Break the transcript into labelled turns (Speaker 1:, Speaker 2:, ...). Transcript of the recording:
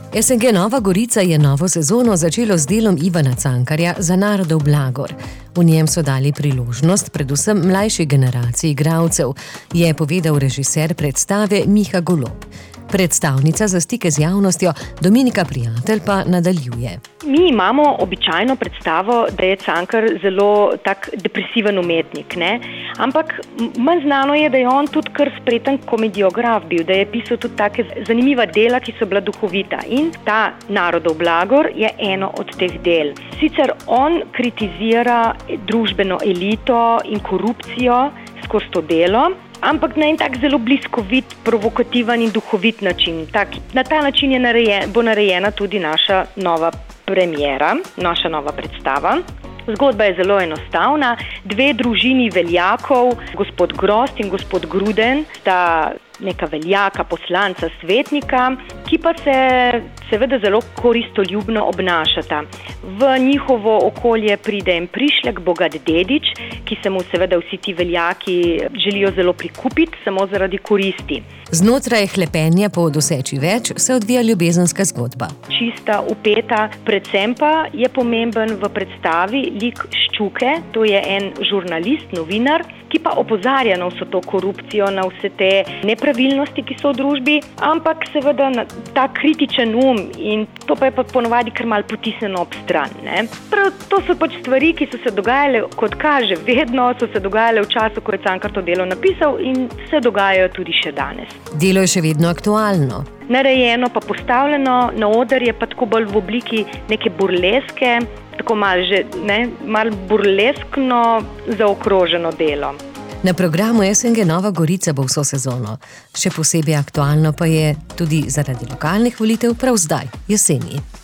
Speaker 1: SNG Nova Gorica je novo sezono začelo z delom Ivana Cankarja Za narodov blagor. V njem so dali priložnost predvsem mlajši generaciji igralcev, je povedal režiser predstave Miha Golob. Predstavnica za stike z javnostjo Dominika Prijatelj pa nadaljuje.
Speaker 2: Mi imamo običajno predstavo, da je Cankar zelo tak depresiven umetnik, ne? Ampak manj znano je, da je on tudi kar spreten komediograf bil, da je pisal tudi take zanimiva dela, ki so bila duhovita. In ta narodov blagor je eno od teh del. Sicer on kritizira družbeno elito in korupcijo skozi to delo, ampak na en tak zelo bliskovit, provokativen in duhovit način. Na ta način bo narejena tudi naša nova premiera, naša nova predstava. Zgodba je zelo enostavna. Dve družini veljakov, gospod Grozd in gospod Gruden, sta neka veljaka, poslanca, svetnika, ki pa se seveda zelo koristoljubno obnašata. V njihovo okolje pride en prišlek, bogat dedič, ki se mu seveda vsi ti veljaki želijo zelo prikupiti, samo zaradi koristi.
Speaker 1: Znotraj hlepenja po doseči več se odvija ljubezenska zgodba.
Speaker 2: Čista, upeta, predvsem pa je pomemben v predstavi lik Ščuke, to je en žurnalist, novinar, ki pa opozarja na vso to korupcijo, na vse te nepravilnosti, ki so v družbi, ampak seveda na ta kritičen in to pa je pa ponovadi kar malo potisnjeno ob stran, ne. Prav to so pač stvari, ki so se dogajale, kot kaže, vedno so se dogajale v času, ko je Cankar to delo napisal in se dogajajo tudi še danes.
Speaker 1: Delo je še vedno aktualno.
Speaker 2: Narejeno pa postavljeno, na oder je pa tako bolj v obliki neke burleske, tako malo burleskno zaokroženo delo.
Speaker 1: Na programu SNG Nova Gorica bo vso sezono. Še posebej aktualno pa je tudi zaradi lokalnih volitev prav zdaj, jeseni.